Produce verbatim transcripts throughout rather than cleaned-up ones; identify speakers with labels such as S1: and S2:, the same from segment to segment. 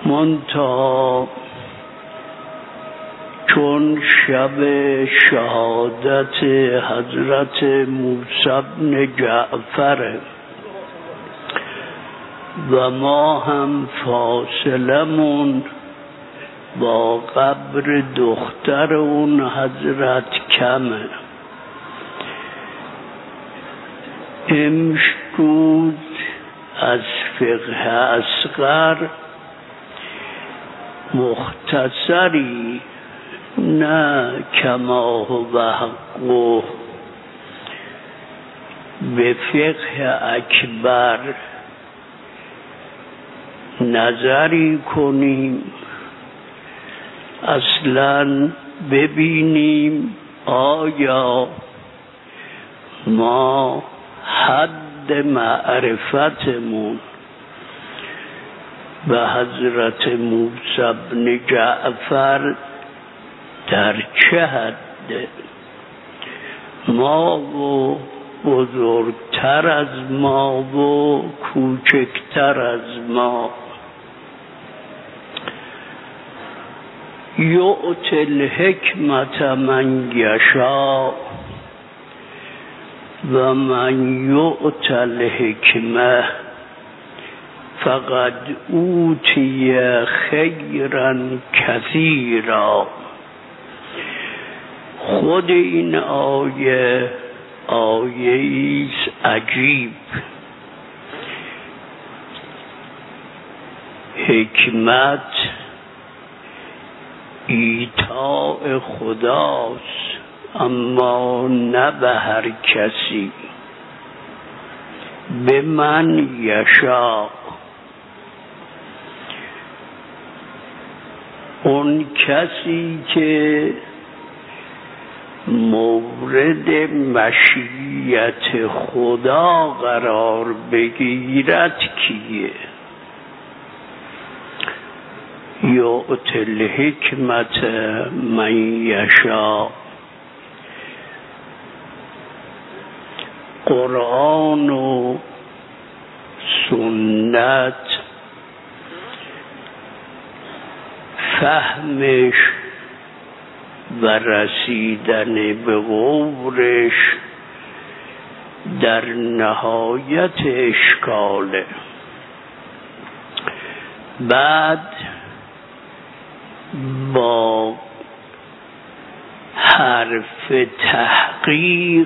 S1: منتها چون شب شهادت حضرت موسی بن جعفر و ما هم فاصلمون با قبر دختر اون حضرت کمه، امروز از فقه اصغر مختصری، نه کما هو حقه، به فقه اکبر نظری کنیم، اصلا ببینیم آیا ما حد معرفتمون به حضرت موسی بن جعفر در چه حده؟ ما و بزرگتر از ما و کوچکتر از ما. یؤتی الحکمت من یشاء و من یؤت الحکمه فقد اوتی خیرا کثیرا. خود این آیه آیه ایست عجیب. حکمت ایتاء خداست، اما نه به هر کسی، به من یشاء. اون کسی که مورد مشیت خدا قرار بگیرد کیه؟ یؤتی الحکمت من یشاء. قرآن و سنت فهمش و رسیدن به غورش در نهایت اشکاله. بعد با حرف تحقیق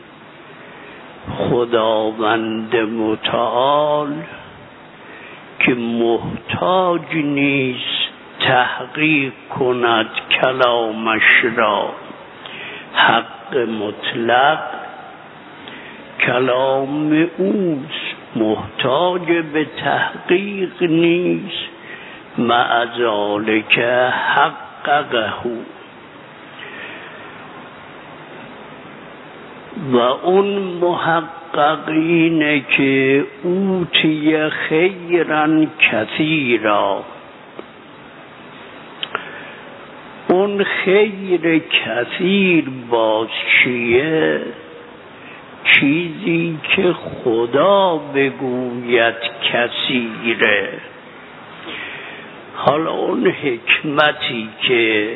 S1: خداوند متعال که محتاج نیست تحقیق کند کلامش را، حق مطلق کلام اوست، محتاج به تحقیق نیست، مع ذالک حققه. و اون محقق اینه که اوتی خیرا کثیرا. اون خیر کثیر باز چیه؟ چیزی که خدا بگوید کثیره. حالا اون حکمتی که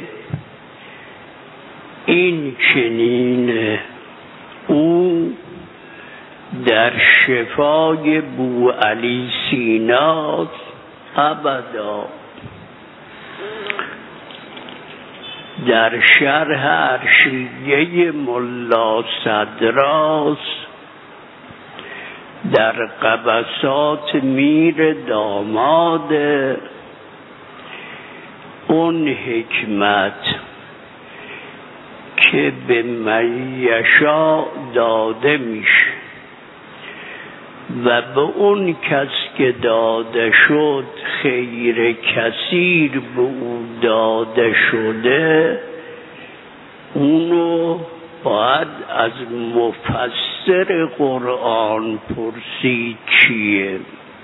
S1: این چنینه، او در شفای بوعلی سینا ابدا، در شرح عرشیه ملا صدراست، در قبسات میر داماده. اون حکمت که به من یشاء داده میشه و به اون کس که داده شد خیر کثیر به او داده شده، اونو باید از مفسر قرآن پرسید چیه.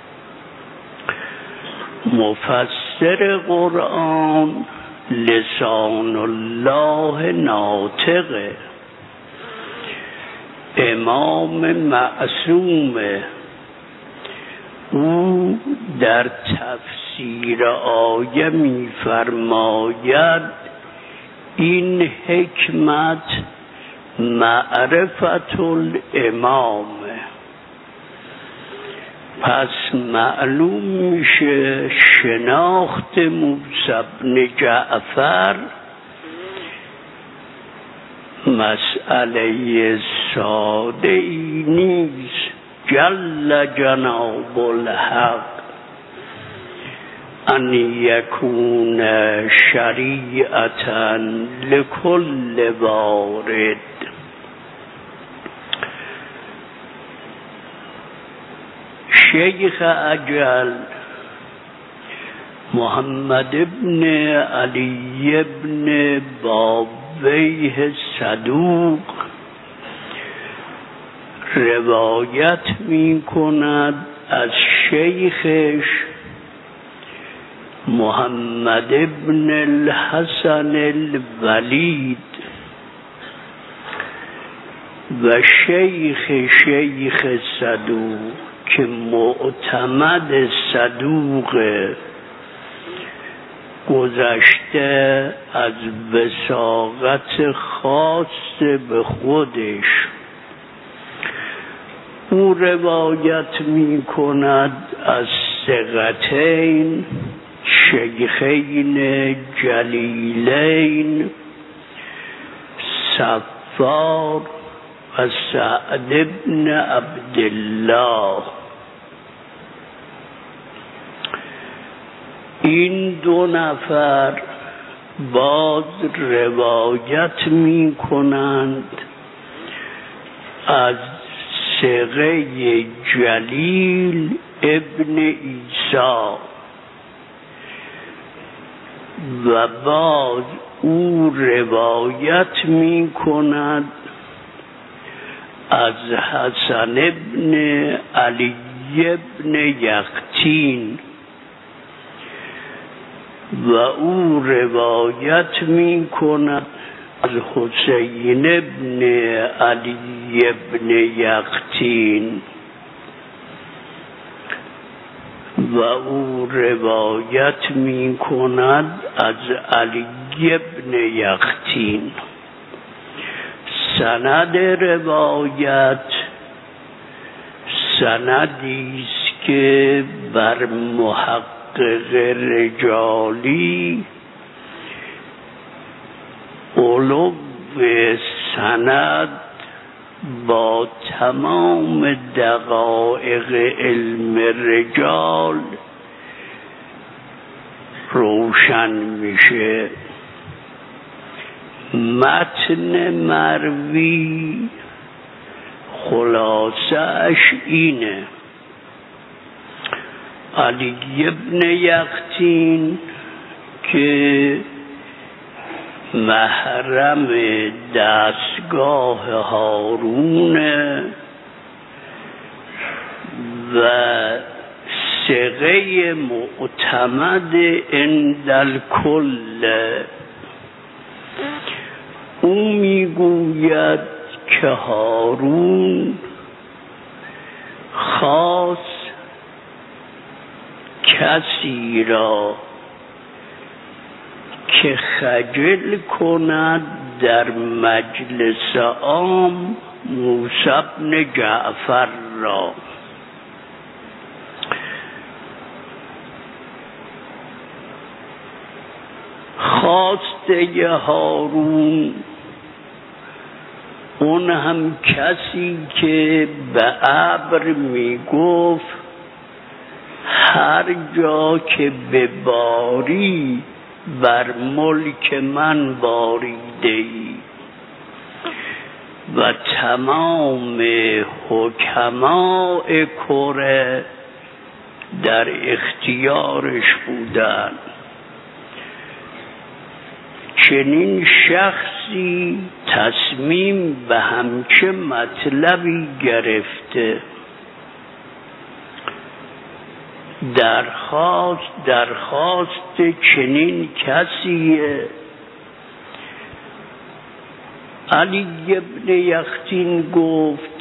S1: مفسر قرآن لسان الله ناطقه، امام معصومه. او در تفسیر زیر آیه می فرماید این حکمت معرفت الامام. پس معلوم میشه شناخت موسی بن جعفر مسئله ساده ای نیست. جل جناب الحق ان یکون شریعتا لکل وارد. شیخ اجل محمد ابن علی ابن بابیه صدوق روایت می کند از شیخش محمد ابن الحسن الولید و شیخ شیخ صدوق که معتمد صدوق گذشته از وثاقت خاص به خودش. او روایت می کند از ثقتین شیخین جلیلین صفار و سعد ابن عبدالله. این دو نفر باز روایت می کنند از ثقه جلیل ابن عیسی و باز او روایت می کند از حسن ابن علی ابن یقطین و او روایت می کند از حسین ابن علی ابن یقطین و او روایت می کند از علی ابن یقطین. سند روایت سندی است که بر محقق رجالی علو سند با تمام دقایق علم رجال روشن میشه. متن مروی خلاصه‌اش اینه: علی ابن یقطین که محرم دستگاه هارونه و ثقه معتمد عند الکل، او میگوید که هارون خاص کسی را که خجل کند در مجلس عام موسی بن جعفر را. خواسته هارون اون هم کسی که به ابر می گفت هر جا که بباری بر ملک من باریده ای و تمام حکماء کره در اختیارش بودن. چنین شخصی تصمیم به همچه مطلبی گرفته، درخواست درخواست چنین کسیه. علی ابن یقطین گفت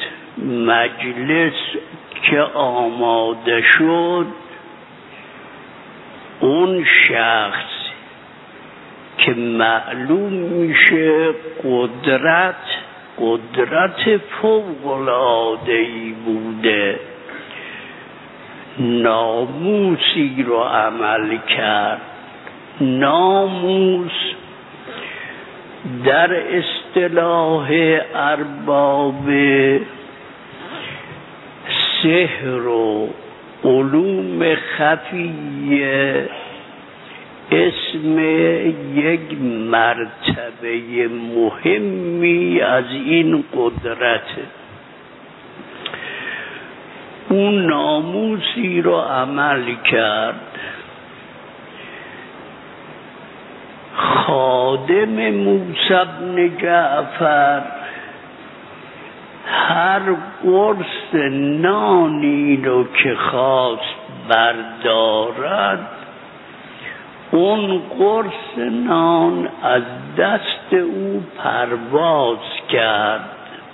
S1: مجلس که آماده شد اون شخص که معلوم میشه قدرت قدرت فوق‌العاده‌ای بوده، ناموسی رو عمل کرد. ناموس در اصطلاح ارباب سحر و علوم خفیه اسم یک مرتبه مهمی از این قدرته. اون ناموسی رو عمل کرد. خادم موسی بن جعفر هر قرص نانی رو که خواست بردارد، اون قرص نان از دست او پرواز کرد.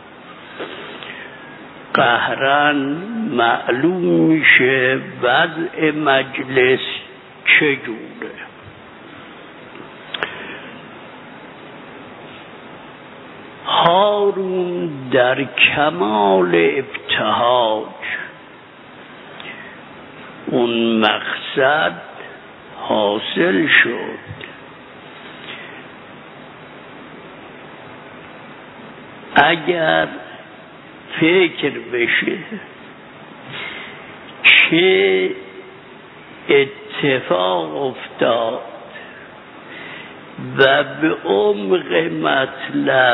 S1: قهرن معلوم میشه وضع مجلس چجوره. هارون در کمال ابتهاج اون مقصد حاصل شد. اگر فکر بشه چه اتفاق افتاد و به عمق مطلب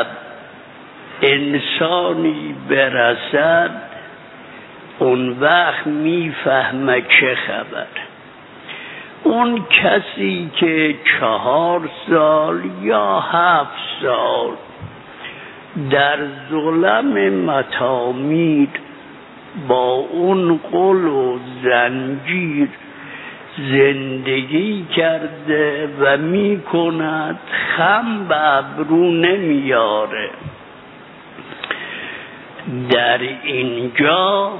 S1: انسانی برسد، اون وقت میفهمه چه خبر. اون کسی که چهار سال یا هفت سال در ظلم مطامیر با اون قل و زنجیر زندگی کرده و می کند، خم به ابرو نمیاره. در اینجا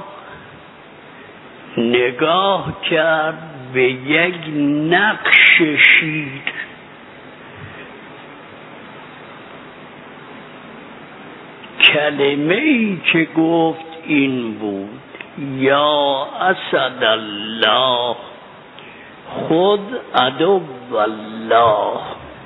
S1: نگاه کرد به یک نقش شیر. کلمه ای که گفت این بود: یا اسد الله خود عدو الله.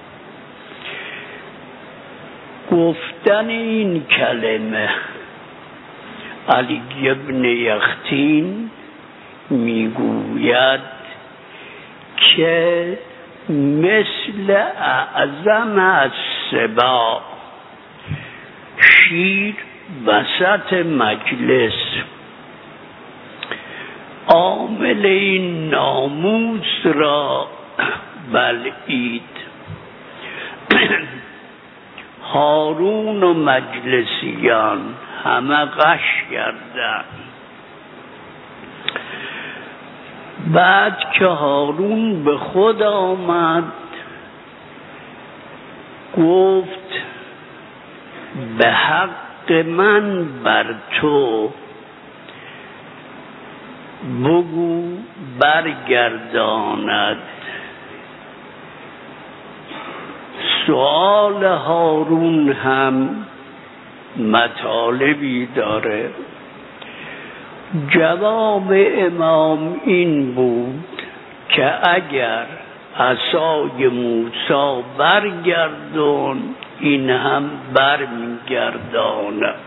S1: گفتن این کلمه، علی ابن یختین میگوید که مثل اعظم السباع، شیر وسط مجلس، عامل این ناموس را بلعید. هارون و مجلسیان همه غش کردند. بعد که هارون به خود آمد گفت به حق من بر تو بگو برگرداند. سؤال هارون هم مطالبی داره. جواب امام این بود که اگر عصای موسی برگردون، این هم برمیگرداند.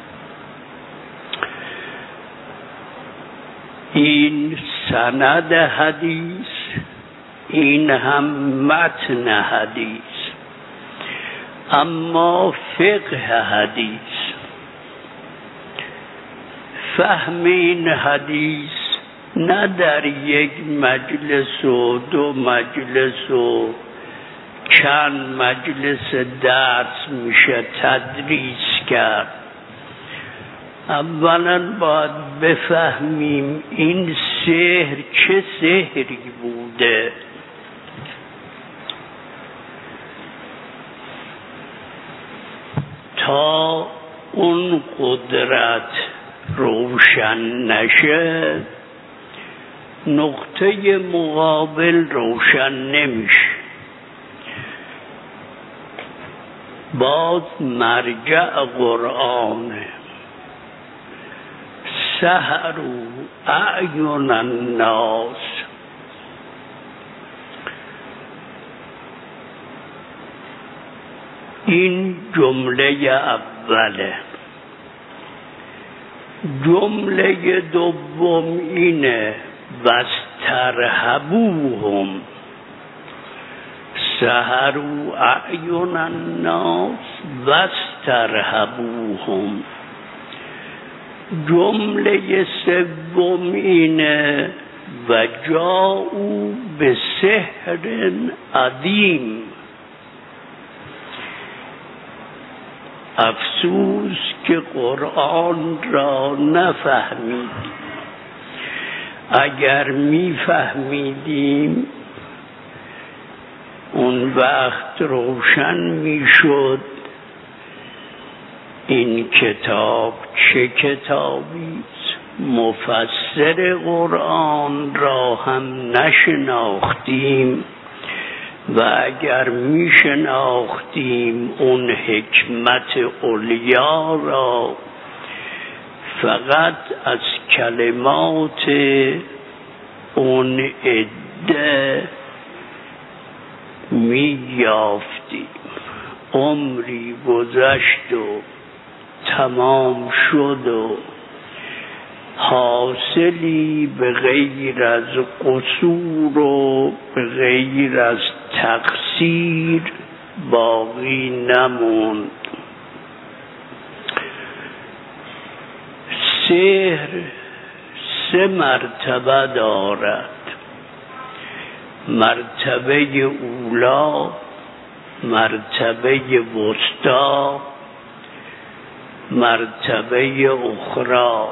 S1: این سند حدیث، این هم متن حدیث. اما فقه حدیث، فهم این حدیث نه در یک مجلس و دو مجلس و چند مجلس درس میشه تدریس کرد. اولا باید بفهمیم این سحر چه سحری بوده. تا اون قدرت روشن نشه نقطه مقابل روشن نمیشه. باز مرجع قرآنه. سحروا اعین الناس. این جمله اوله. جمله دوم اینه واسترهبوهم. سحروا اعین الناس واسترهبوهم. جمله سوم اینه و جاءوا بسحر عظیم. افسوس که قرآن را نفهمیدیم. اگر میفهمیدیم اون وقت روشن میشد این کتاب چه کتابی است. مفسر قرآن را هم نشناختیم و اگر می شناختیم اون حکمت علیا را فقط از کلمات اون عده می یافتیم. عمری گذشت و تمام شد و حاصلی به غیر از قصور و به غیر از تقصیر باقی نموند. سحر سه مرتبه دارد. مرتبه اولا، مرتبه وسطی، مرتبه اخرى.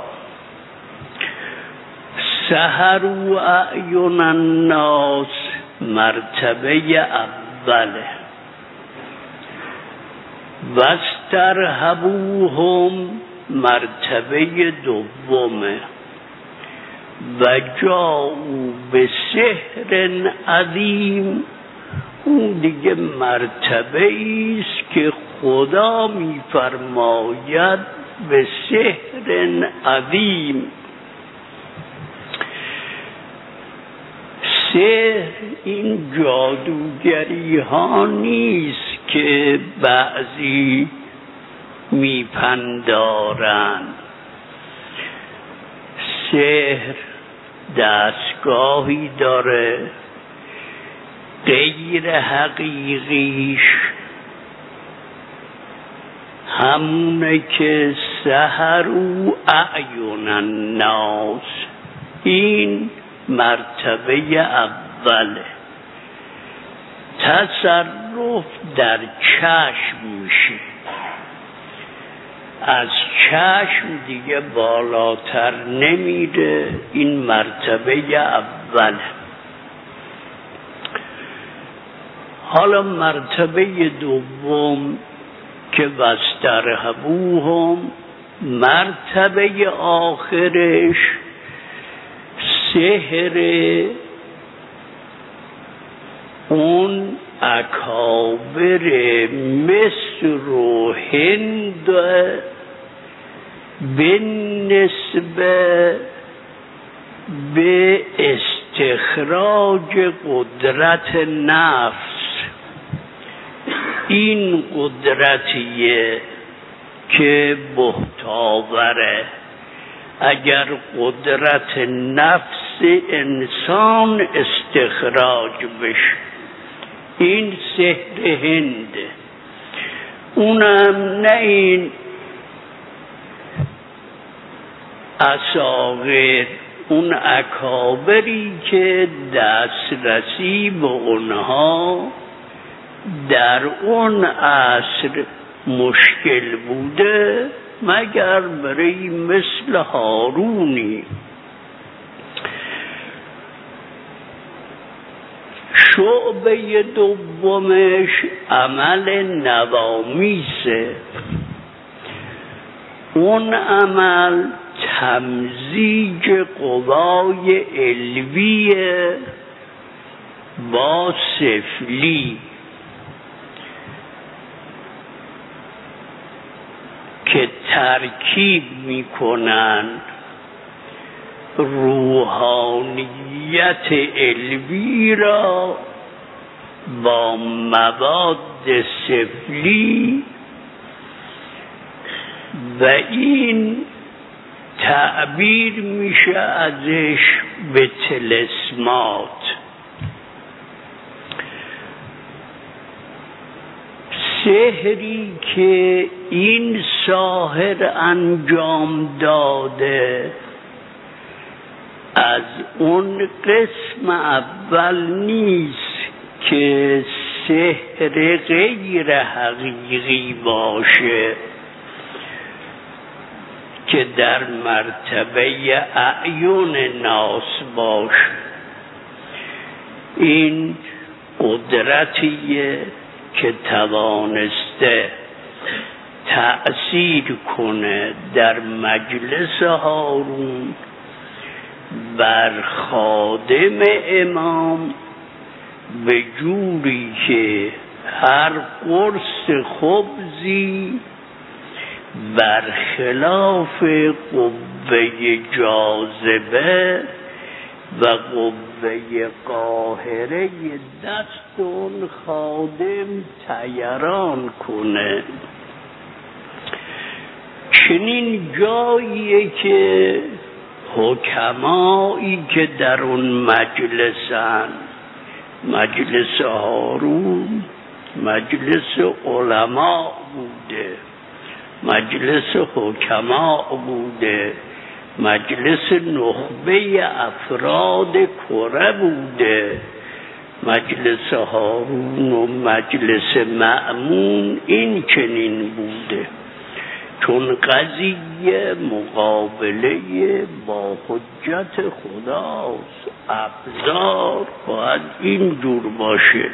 S1: سحروا اعین الناس مرتبه اوله. واسترهبوهم مرتبه دومه. و جاءوا بسحر عظیم اون دیگه مرتبه ایست که خدا میفرماید به سحر عظیم. سحر این جادوگری ها نیست که بعضی میپندارن. سحر دستگاهی داره غیر حقیقیش همونه که سحروا اعین الناس. این مرتبه اوله. تصرف در چشم میشه. از چشم دیگه بالاتر نمیره. این مرتبه اوله. حالا مرتبه دوم که واسترهبوهم، مرتبه آخرش سحر اون اکابر مصر و هند به نسبه به استخراج قدرت نفس. این قدرتیه که بهتاوره. اگر قدرت نفس انسان استخراج بشه، این سحر هنده. اونم نه این اصاغر، اون اکابری که دسترسی به اونها در اون عصر مشکل بوده مگر برای مثل هارونی. شعبه دومش عمل نوامیسه. اون عمل همزیج قوای علوی با سفلی که ترکیب میکنند روحانیت علوی را با مواد سفلی و این تعبیر میشه ازش به طلسمات. سحری که این ساحر انجام داده از اون قسم اول نیست که سحر غیر حقیقی باشه که در مرتبه اعیون ناس باشه. این قدرتیه که توانسته تأثیر کنه در مجلس هارون بر خادم امام به جوری که هر قرص خبزی برخلاف قوه جاذبه و قوه قاهره دست اون خادم طیران کنه. چنین جاییه که حکمایی که در اون مجلسن، مجلس هارون مجلس علما بوده، مجلس حکما بوده، مجلس نخبه افراد کره بوده، مجلس هارون و مجلس مأمون این چنین بوده. چون قضیه مقابله با حجت خداست، ابزار باید این جور باشه.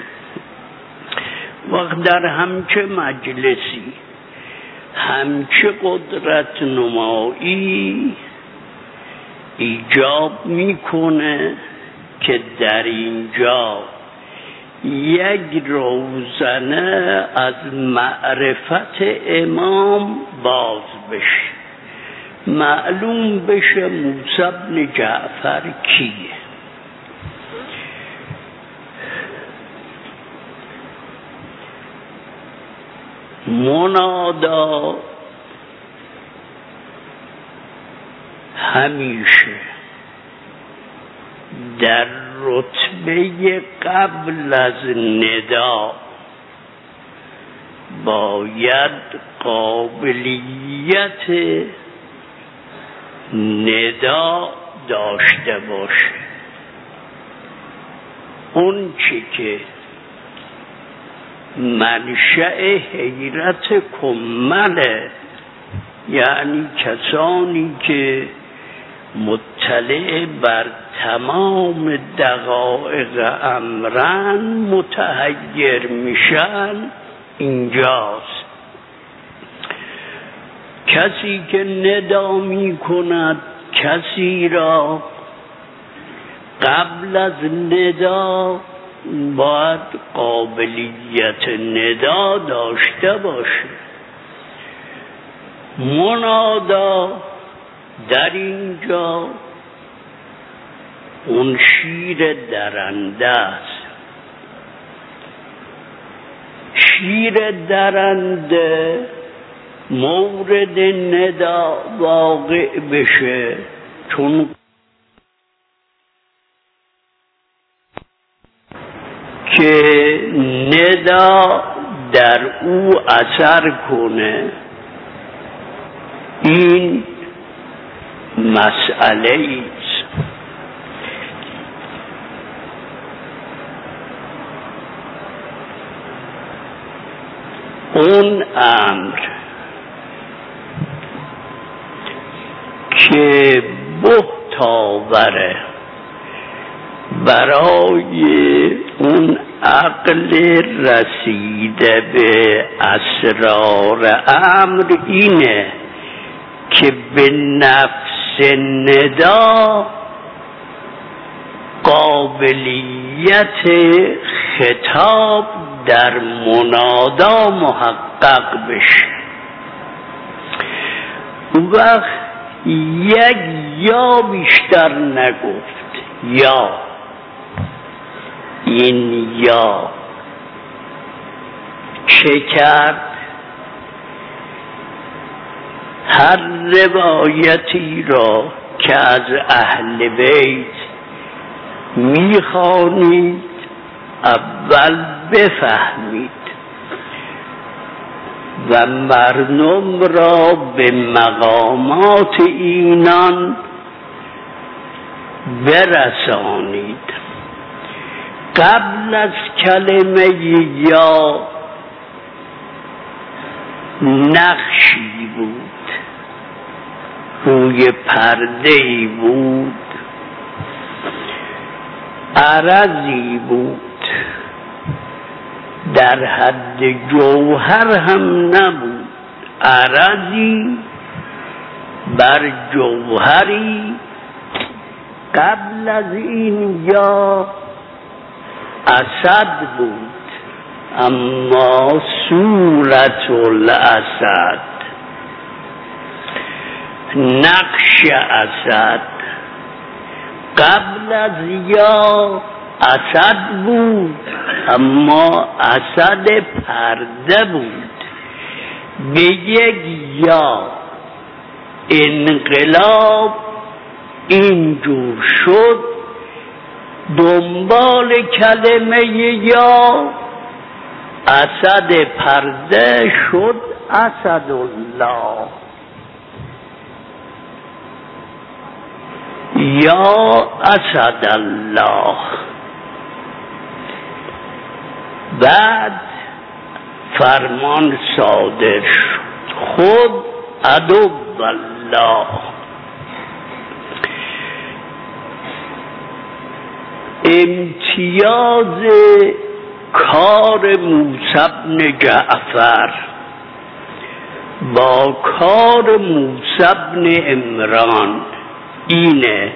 S1: وقت در همچه مجلسی همچه قدرت نمایی ایجاب میکنه که در اینجا یک روزنه از معرفت امام باز بشه، معلوم بشه موسی بن جعفر کیه. منادا همیشه در رتبه قبل از ندا باید قابلیت ندا داشته باشه. اون چی که منشأ حیرت کمله، یعنی کسانی که مطلع بر تمام دقایق امرن متحیر میشن اینجاست. کسی که ندا می کند کسی را قبل از ندا باید قابلیت ندا داشته باشه. منادا در اینجا اون شیر درنده است. شیر درنده مورد ندا واقع بشه چون که ندا در او اثر کنه. این مسئله ایست. اون امر که بهت آوره برای اون عقل رسیده به اسرار امر اینه که به نفس ندا قابلیت خطاب در منادا محقق بشه. اون وقت یک یا بیشتر نگفت. یا این یا چه کرد؟ هر روایتی را که از اهل بیت میخوانید اول بفهمید و مردم را به مقامات اینان برسانید. قبل از کلمه یا نقشی بود، روی پرده‌ای بود، عرضی بود، در حد جوهر هم نبود، عرضی بر جوهری. قبل از این یا اسد بود، اما صورت الاسد، نقش اسد. قبل از یا اسد بود، اما اسد پرده بود. به یک یا انقلاب اینجور شد. دنبال کلمه یا اسد پرده شد اسد الله. یا اسد الله. بعد فرمان صادر شد خود عدو الله. امتیاز کار موسی بن جعفر با کار موسی بن عمران اینه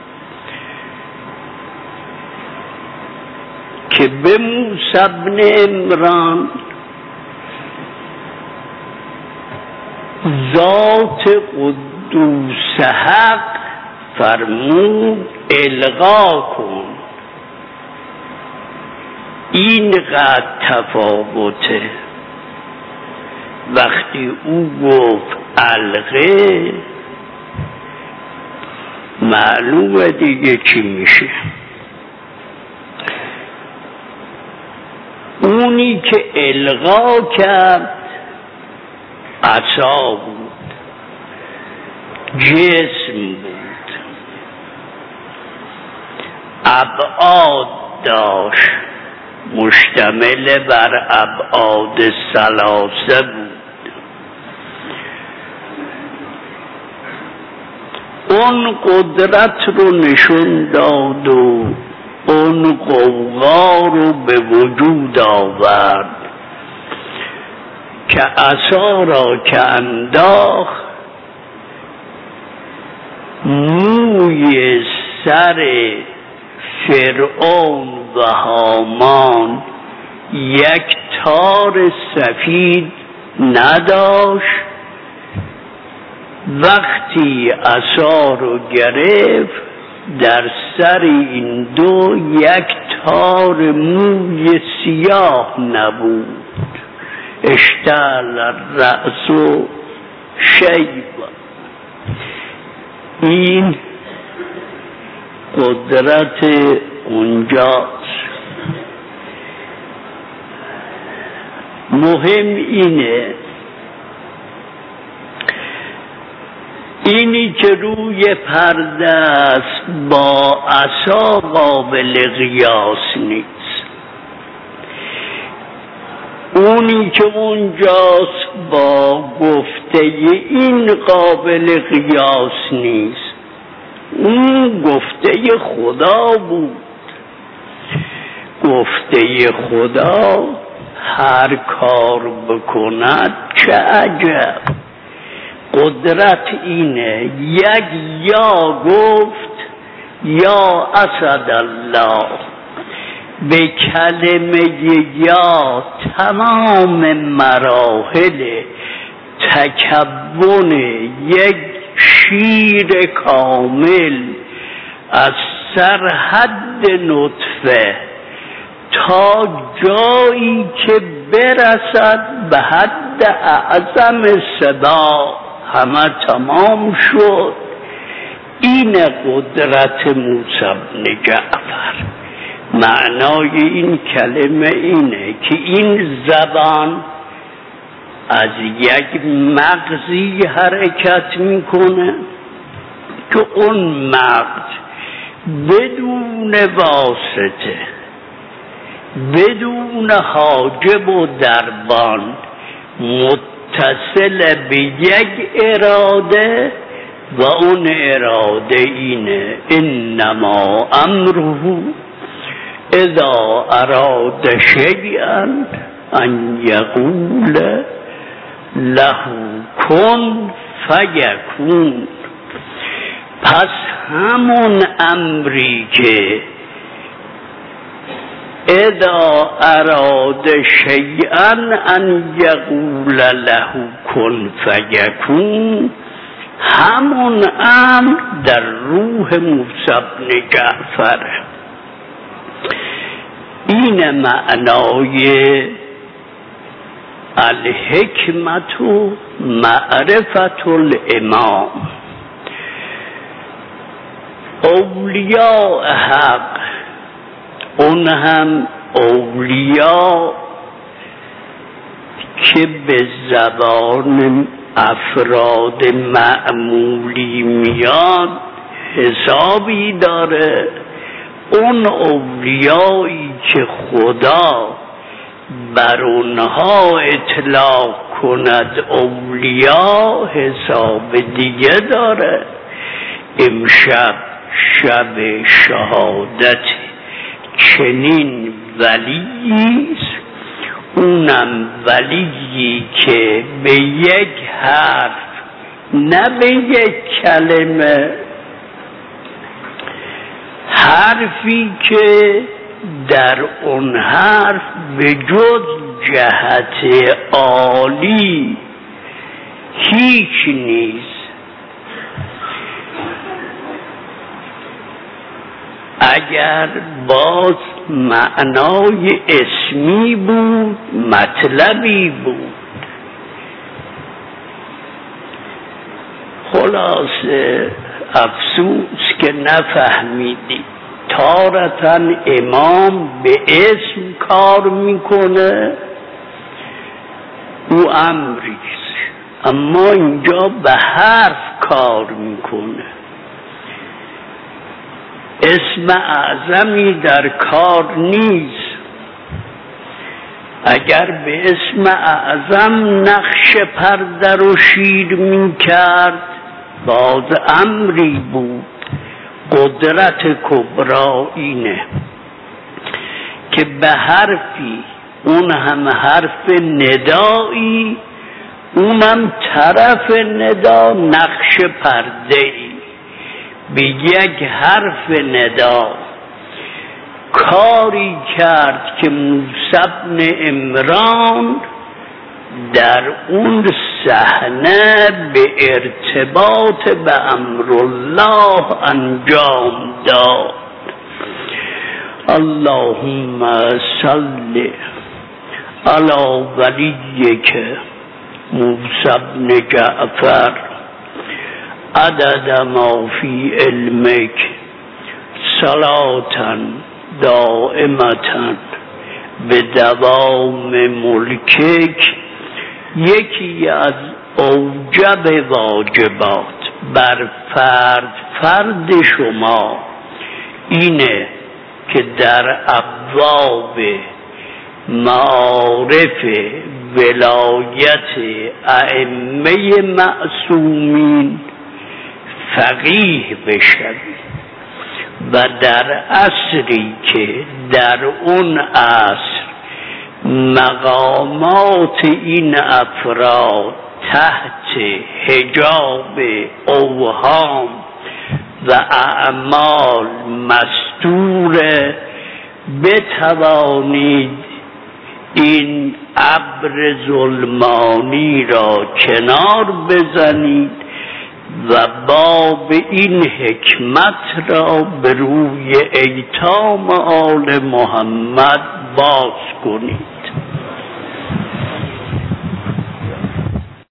S1: که به موسی بن عمران ذات قدوس حق فرمود القا کن. این قد تفاوته. وقتی او گفت القه معلومه دیگه چی میشه. اونی که القا کرد عصا بود، جسم بود، ابعاد داشت، مشتمل بر ابعاد ثلاثه بود. اون قدرت رو نشون داد و اون قوقا رو به وجود آورد که عصا را که انداخت موی سر فرعون و هامان یک تار سفید نداشت. وقتی عصا رو گرفت در سر این دو یک تار موی سیاه نبود. اشتعل الرأس و شیبا. این قدرت اونجاست. مهم اینه اینی که روی پرده است با عصا قابل قیاس نیست. اونی که اونجاست با گفته این قابل قیاس نیست. اون گفته خدا بود. گفته خدا هر کار بکند چه عجب. قدرت اینه، یک یا گفت یا اسدالله، به کلمه یا تمام مراحل تکون یک شیر کامل از سرحد نطفه تا جایی که برسد به حد اعظم صدا همه تمام شد. این قدرت موسی بن جعفر. معنای این کلمه اینه که این زبان از یک مغزی حرکت میکنه که اون مغز بدون واسطه، بدون حاجب و دربان، متصل به یک اراده و اون اراده اینه انما امره اذا اراد شیئا ان یقول له کن فیکون. پس همون امری که اذا اراد شیئا ان یقول له کن فیکون، همون امر در روح موسی بن جعفر. این معنای الحکمت و معرفت الامام. اولیاء حق، اون هم اولیاء که به زبان افراد معمولی میاد حسابی داره. اون اولیایی که خدا بر اونها اطلاق کند اولیاء حساب دیگه داره. امشب شب شهادت چنین ولییست، اونم ولیی که به یک حرف نه به یک کلمه، حرفی که در اون حرف به جز جهت عالی هیچ نیست. اگر باز معنای اسمی بود مطلبی بود. خلاصه افسوس که نفهمیدی. تارتاً امام به اسم کار میکنه، او امریست، اما اینجا به حرف کار میکنه. اسم اعظمی در کار نیست. اگر به اسم اعظم نقش پرده رو شیر میکرد باز امری بود. قدرت کبرا اینه که به حرفی، اون هم حرف ندایی، اونم طرف ندا نقش پرده‌ای، به یک حرف ندا کاری کرد که موسی بن عمران در اون صحنه به ارتباط به امرالله انجام داد. اللهم صل علی ولیک موسی بن جعفر عدد ما فی علمک صلاة دائمة به دوام ملکک. یکی از اوجب واجبات بر فرد فرد شما اینه که در ابواب معارف ولایت ائمه معصومین فقیه بشوید و در عصری که در اون عصر مقامات این افراد تحت حجاب اوهام و اعمال مستور بتوانید این ابر ظلمانی را کنار بزنید و باب این حکمت را به روی ایتام آل محمد باز کنید.